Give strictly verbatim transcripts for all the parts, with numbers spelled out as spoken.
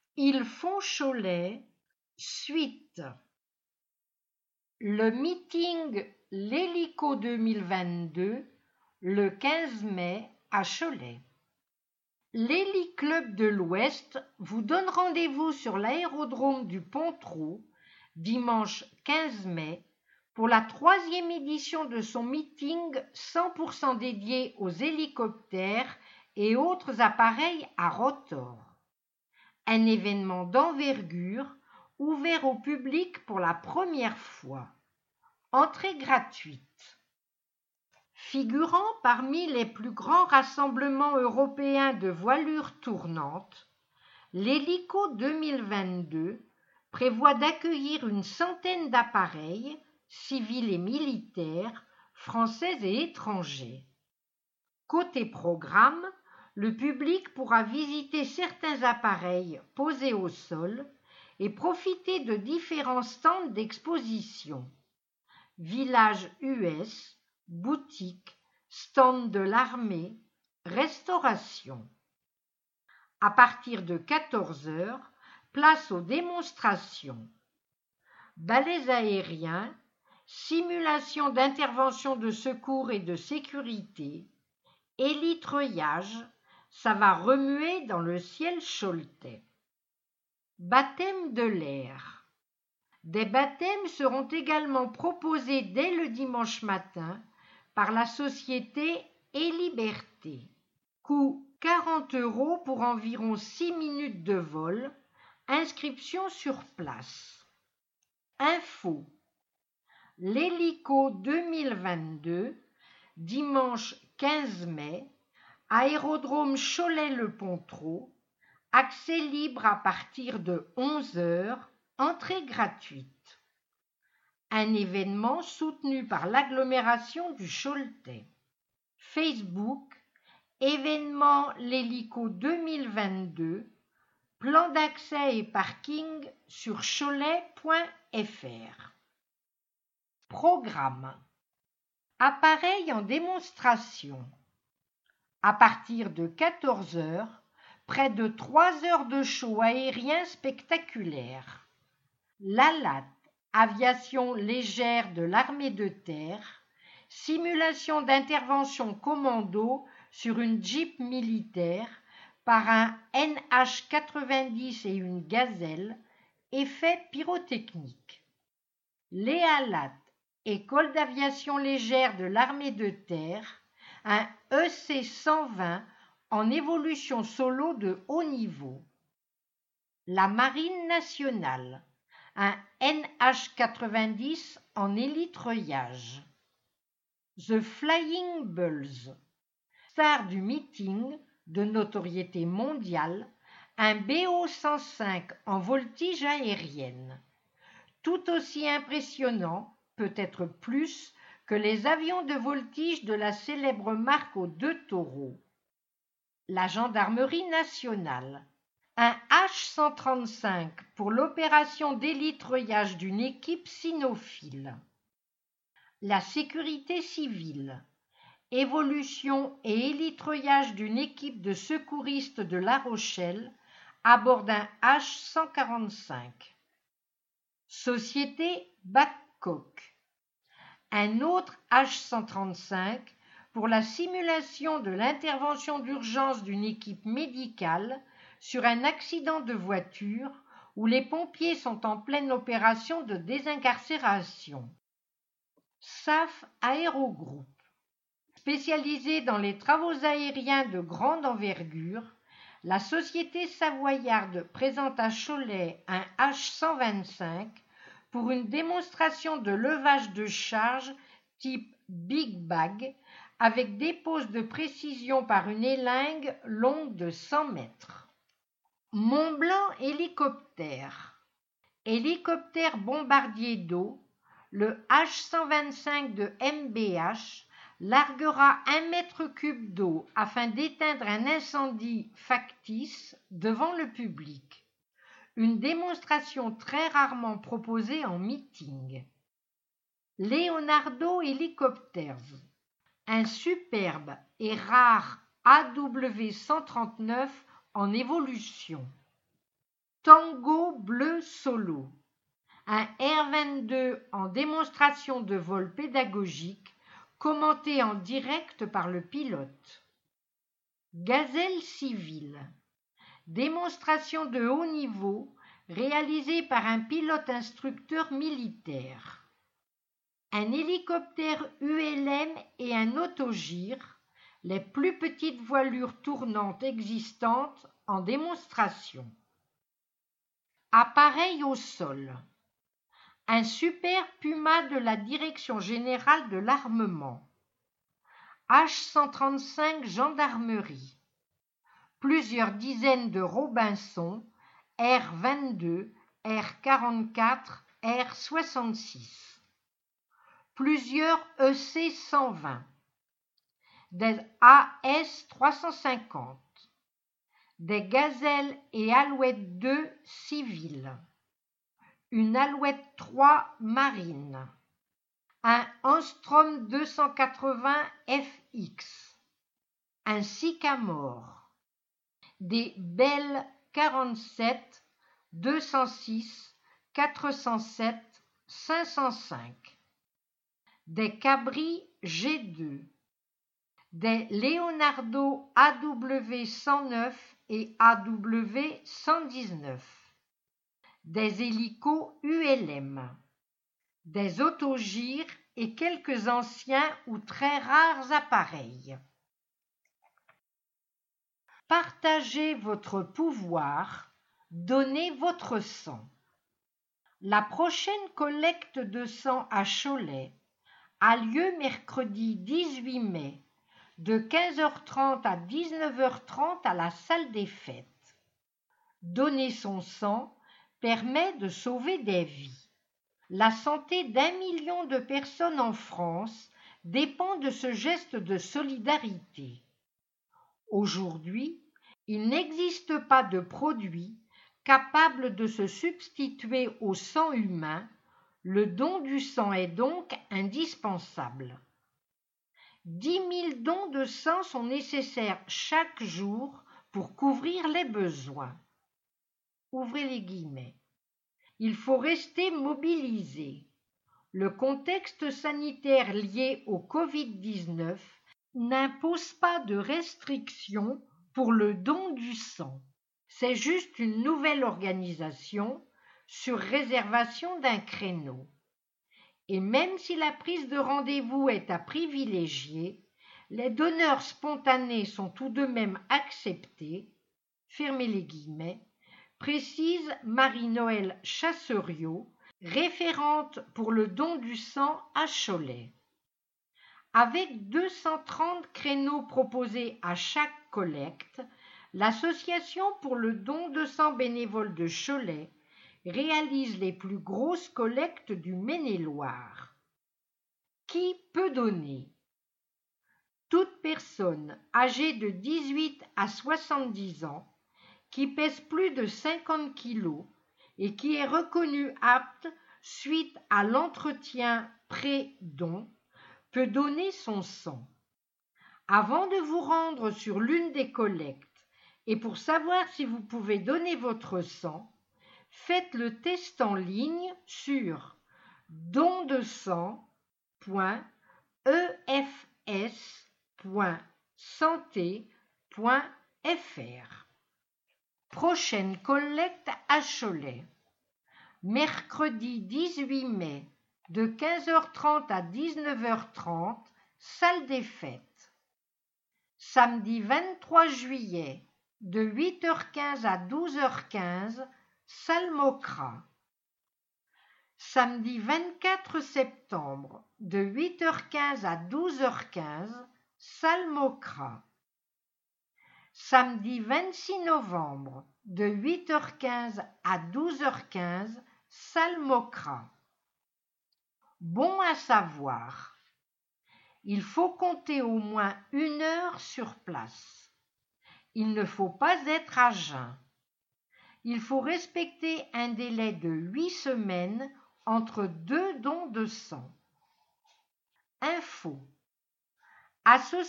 Ils font Cholet, suite. Le meeting L'Hélico deux mille vingt-deux, le quinze mai à Cholet. L'Héliclub de l'Ouest vous donne rendez-vous sur l'aérodrome du Pontrot, dimanche quinze mai, pour la troisième édition de son meeting cent pour cent dédié aux hélicoptères et autres appareils à rotor. Un événement d'envergure ouvert au public pour la première fois. Entrée gratuite. Figurant parmi les plus grands rassemblements européens de voilure tournante, l'Hélico deux mille vingt-deux prévoit d'accueillir une centaine d'appareils, civils et militaires, français et étrangers. Côté programme, le public pourra visiter certains appareils posés au sol et profiter de différents stands d'exposition. Village U S, boutique, stand de l'armée, restauration. À partir de quatorze heures, place aux démonstrations. Balais aériens, simulation d'intervention de secours et de sécurité, hélitreuillage, ça va remuer dans le ciel choletais. Baptême de l'air. Des baptêmes seront également proposés dès le dimanche matin par la société Héliberté. Coût quarante euros pour environ six minutes de vol. Inscription sur place. Info. L'Hélico deux mille vingt-deux, dimanche quinze mai, aérodrome Cholet-le-Pontrot, accès libre à partir de onze heures, entrée gratuite. Un événement soutenu par l'agglomération du Choletais. Facebook, événement l'Hélico deux mille vingt-deux, plan d'accès et parking sur cholet point f r. Programme. Appareil en démonstration. À partir de quatorze heures, près de trois heures de show aérien spectaculaire. L'A L A T, aviation légère de l'armée de terre, simulation d'intervention commando sur une Jeep militaire par un N H quatre-vingt-dix et une Gazelle, effet pyrotechnique. L'E A L A T, école d'aviation légère de l'armée de terre, un E C cent vingt en évolution solo de haut niveau. La Marine nationale, un N H quatre-vingt-dix en hélitreuillage. The Flying Bulls, star du meeting de notoriété mondiale, un B O cent cinq en voltige aérienne. Tout aussi impressionnant, peut-être plus, que les avions de voltige de la célèbre marque aux deux taureaux. La Gendarmerie nationale, un H cent trente-cinq pour l'opération d'hélitreuillage d'une équipe cynophile. La sécurité civile, évolution et hélitreuillage d'une équipe de secouristes de La Rochelle à bord d'un H cent quarante-cinq. Société Babcock, un autre H cent trente-cinq pour la simulation de l'intervention d'urgence d'une équipe médicale sur un accident de voiture où les pompiers sont en pleine opération de désincarcération. S A F Aérogroup, spécialisée dans les travaux aériens de grande envergure, la société savoyarde présente à Cholet un H cent vingt-cinq pour une démonstration de levage de charge type Big Bag avec dépose de précision par une élingue longue de cent mètres. Mont-Blanc hélicoptère. Hélicoptère bombardier d'eau, le H cent vingt-cinq de M B H larguera un mètre cube d'eau afin d'éteindre un incendie factice devant le public. Une démonstration très rarement proposée en meeting. Leonardo Helicopters, un superbe et rare A W cent trente-neuf en évolution. Tango bleu solo. Un R vingt-deux en démonstration de vol pédagogique, commenté en direct par le pilote. Gazelle civile. Démonstration de haut niveau réalisée par un pilote instructeur militaire. Un hélicoptère U L M et un autogire, les plus petites voilures tournantes existantes en démonstration. Appareil au sol. Un super Puma de la Direction générale de l'armement. H cent trente-cinq gendarmerie. Plusieurs dizaines de Robinson, R vingt-deux, R quarante-quatre, R soixante-six. Plusieurs E C cent vingt. Des A S trois cent cinquante. Des Gazelles et Alouette deux civiles. Une Alouette trois marine. Un Ostrom deux cent quatre-vingts F X. Un Sycamore. Des Bell quarante-sept, deux cent six, quatre cent sept, cinq cent cinq. Des Cabri G deux. Des Leonardo A W cent neuf et A W cent dix-neuf. Des hélicos U L M. Des autogires et quelques anciens ou très rares appareils. Partagez votre pouvoir, donnez votre sang. La prochaine collecte de sang à Cholet a lieu mercredi dix-huit mai de quinze heures trente à dix-neuf heures trente à la salle des fêtes. Donner son sang permet de sauver des vies. La santé d'un million de personnes en France dépend de ce geste de solidarité. Aujourd'hui, il n'existe pas de produit capable de se substituer au sang humain. Le don du sang est donc indispensable. dix mille dons de sang sont nécessaires chaque jour pour couvrir les besoins. Ouvrez les guillemets. Il faut rester mobilisé. Le contexte sanitaire lié au covid dix-neuf n'impose pas de restrictions pour le don du sang. C'est juste une nouvelle organisation sur réservation d'un créneau. Et même si la prise de rendez-vous est à privilégier, les donneurs spontanés sont tout de même acceptés, fermez les guillemets, précise Marie-Noëlle Chasseriot, référente pour le don du sang à Cholet. Avec deux cent trente créneaux proposés à chaque collecte, l'Association pour le don de sang bénévole de Cholet réalise les plus grosses collectes du Maine-et-Loire. Qui peut donner? Toute personne âgée de dix-huit à soixante-dix ans qui pèse plus de cinquante kilos et qui est reconnue apte suite à l'entretien pré-don peut donner son sang. Avant de vous rendre sur l'une des collectes et pour savoir si vous pouvez donner votre sang, faites le test en ligne sur don de sang point e f s point santé point f r. Prochaine collecte à Cholet. Mercredi dix-huit mai de quinze heures trente à dix-neuf heures trente, salle des fêtes. Samedi vingt-trois juillet de huit heures quinze à douze heures quinze, salle Mocra. Samedi vingt-quatre septembre de huit heures quinze à douze heures quinze, salle Mocra. Samedi vingt-six novembre de huit heures quinze à douze heures quinze, salle Mocra. Bon à savoir, il faut compter au moins une heure sur place. Il ne faut pas être à jeun. Il faut respecter un délai de huit semaines entre deux dons de sang. Info.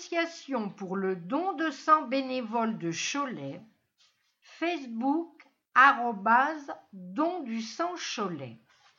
Association pour le don de sang bénévole de Cholet, Facebook arobase don du sang Cholet.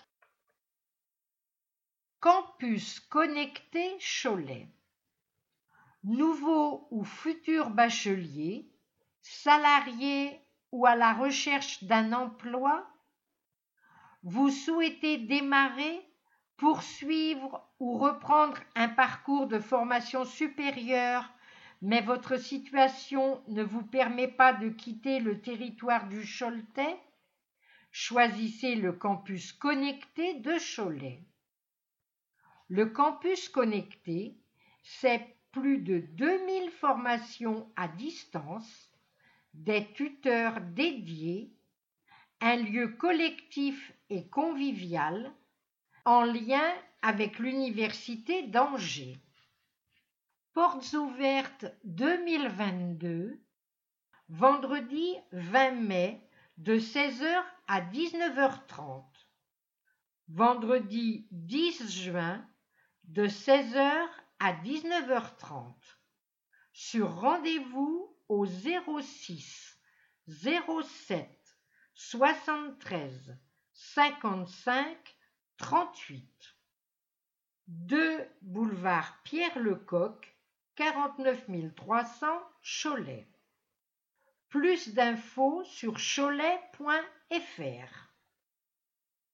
Campus connecté Cholet. Nouveau ou futur bachelier, salarié ou à la recherche d'un emploi, vous souhaitez démarrer, poursuivre ou reprendre un parcours de formation supérieure, mais votre situation ne vous permet pas de quitter le territoire du Choletais? Choisissez le campus connecté de Cholet. Le campus connecté, c'est plus de deux mille formations à distance, des tuteurs dédiés, un lieu collectif et convivial en lien avec l'Université d'Angers. Portes ouvertes deux mille vingt-deux, vendredi vingt mai de seize heures à dix-neuf heures trente, vendredi dix juin de seize heures à dix-neuf heures trente, sur rendez-vous au zéro six zéro sept soixante-treize cinquante-cinq trente-huit, deux boulevard Pierre Lecoq, quarante-neuf mille trois cents Cholet. Plus d'infos sur cholet point f r.